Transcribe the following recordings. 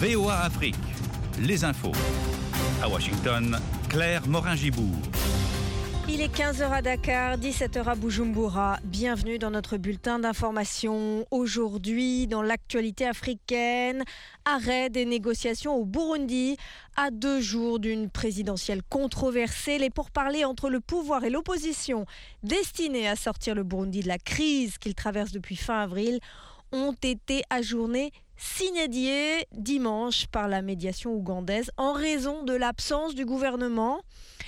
VOA Afrique, les infos. À Washington, Claire Morin-Gibourg. Il est 15h à Dakar, 17h à Bujumbura. Bienvenue dans notre bulletin d'information. Aujourd'hui, dans l'actualité africaine, arrêt des négociations au Burundi. À 2 jours d'une présidentielle controversée, les pourparlers entre le pouvoir et l'opposition, destinés à sortir le Burundi de la crise qu'il traverse depuis fin avril, ont été ajournés sine die dimanche par la médiation ougandaise en raison de l'absence du gouvernement.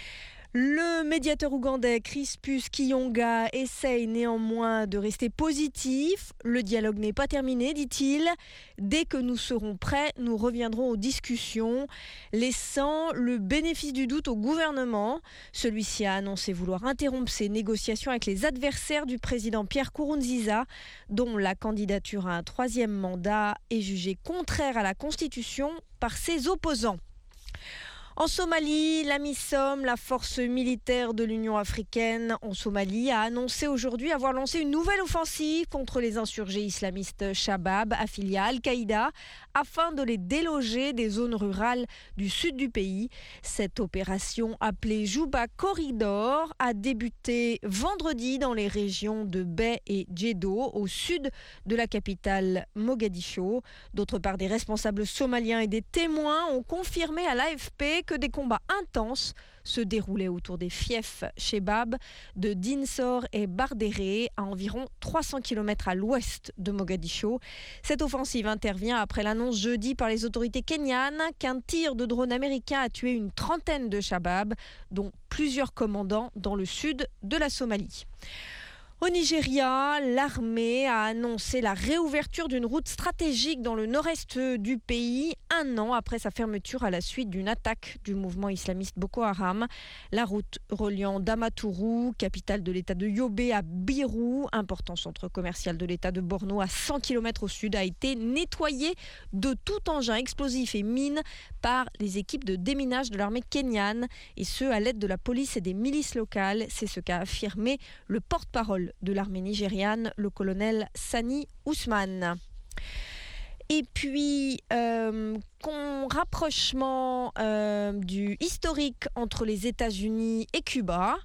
Le médiateur ougandais Crispus Kiyonga essaye néanmoins de rester positif. Le dialogue n'est pas terminé, dit-il. Dès que nous serons prêts, nous reviendrons aux discussions, laissant le bénéfice du doute au gouvernement. Celui-ci a annoncé vouloir interrompre ses négociations avec les adversaires du président Pierre Nkurunziza, dont la candidature à un 3e mandat est jugée contraire à la Constitution par ses opposants. En Somalie, l'AMISOM, la force militaire de l'Union africaine en Somalie, a annoncé aujourd'hui avoir lancé une nouvelle offensive contre les insurgés islamistes Shabab, affiliés à Al-Qaïda, afin de les déloger des zones rurales du sud du pays. Cette opération, appelée Juba Corridor, a débuté vendredi dans les régions de Bay et Djedo, au sud de la capitale Mogadiscio. D'autre part, des responsables somaliens et des témoins ont confirmé à l'AFP que des combats intenses se déroulaient autour des fiefs Shebab de Dinsor et Bardéré, à environ 300 km à l'ouest de Mogadiscio. Cette offensive intervient après l'annonce jeudi par les autorités kenyanes qu'un tir de drone américain a tué une trentaine de Shabab, dont plusieurs commandants dans le sud de la Somalie. Au Nigeria, l'armée a annoncé la réouverture d'une route stratégique dans le nord-est du pays, 1 an après sa fermeture à la suite d'une attaque du mouvement islamiste Boko Haram. La route reliant Damaturu, capitale de l'état de Yobe, à Birou, important centre commercial de l'état de Borno à 100 km au sud, a été nettoyée de tout engin explosif et mine par les équipes de déminage de l'armée kenyane, et ce à l'aide de la police et des milices locales. C'est ce qu'a affirmé le porte-parole de l'armée nigériane, le colonel Sani Ousmane. Et puis, rapprochement du historique entre les États-Unis et Cuba.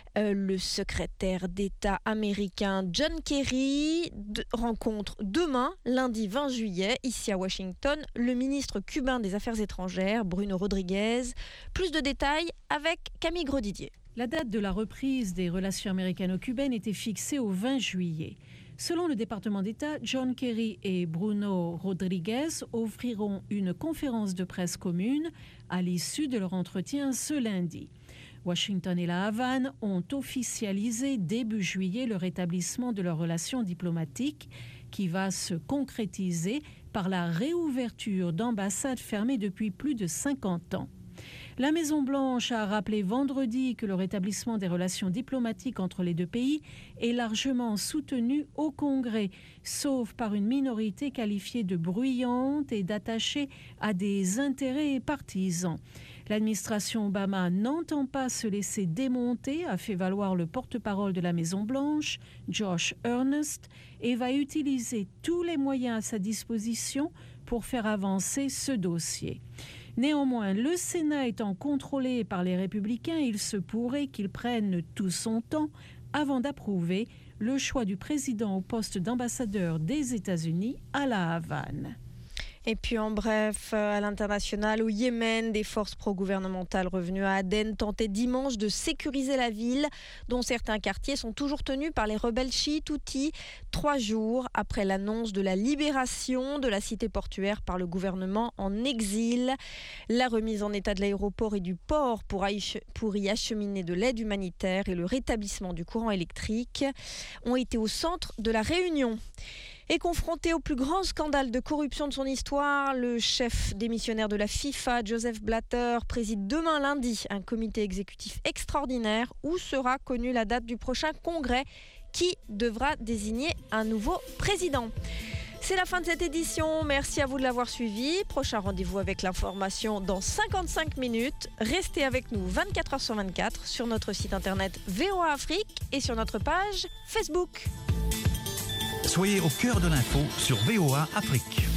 Le secrétaire d'État américain John Kerry rencontre demain, lundi 20 juillet, ici à Washington, le ministre cubain des Affaires étrangères, Bruno Rodriguez. Plus de détails avec Camille Grosdidier. La date de la reprise des relations américano-cubaines était fixée au 20 juillet. Selon le département d'État, John Kerry et Bruno Rodriguez offriront une conférence de presse commune à l'issue de leur entretien ce lundi. Washington et la Havane ont officialisé début juillet le rétablissement de leurs relations diplomatiques qui va se concrétiser par la réouverture d'ambassades fermées depuis plus de 50 ans. La Maison-Blanche a rappelé vendredi que le rétablissement des relations diplomatiques entre les deux pays est largement soutenu au Congrès, sauf par une minorité qualifiée de bruyante et d'attachée à des intérêts partisans. L'administration Obama n'entend pas se laisser démonter, a fait valoir le porte-parole de la Maison-Blanche, Josh Earnest, et va utiliser tous les moyens à sa disposition pour faire avancer ce dossier. Néanmoins, le Sénat étant contrôlé par les républicains, il se pourrait qu'il prenne tout son temps avant d'approuver le choix du président au poste d'ambassadeur des États-Unis à la Havane. Et puis en bref, à l'international, au Yémen, des forces pro-gouvernementales revenues à Aden tentaient dimanche de sécuriser la ville, dont certains quartiers sont toujours tenus par les rebelles chiites Houthis, 3 jours après l'annonce de la libération de la cité portuaire par le gouvernement en exil. La remise en état de l'aéroport et du port pour y acheminer de l'aide humanitaire et le rétablissement du courant électrique ont été au centre de la réunion. Et confronté au plus grand scandale de corruption de son histoire, le chef démissionnaire de la FIFA, Joseph Blatter, préside demain lundi un comité exécutif extraordinaire où sera connue la date du prochain congrès qui devra désigner un nouveau président. C'est la fin de cette édition. Merci à vous de l'avoir suivi. Prochain rendez-vous avec l'information dans 55 minutes. Restez avec nous 24h sur 24 sur notre site internet VOA Afrique et sur notre page Facebook. Soyez au cœur de l'info sur VOA Afrique.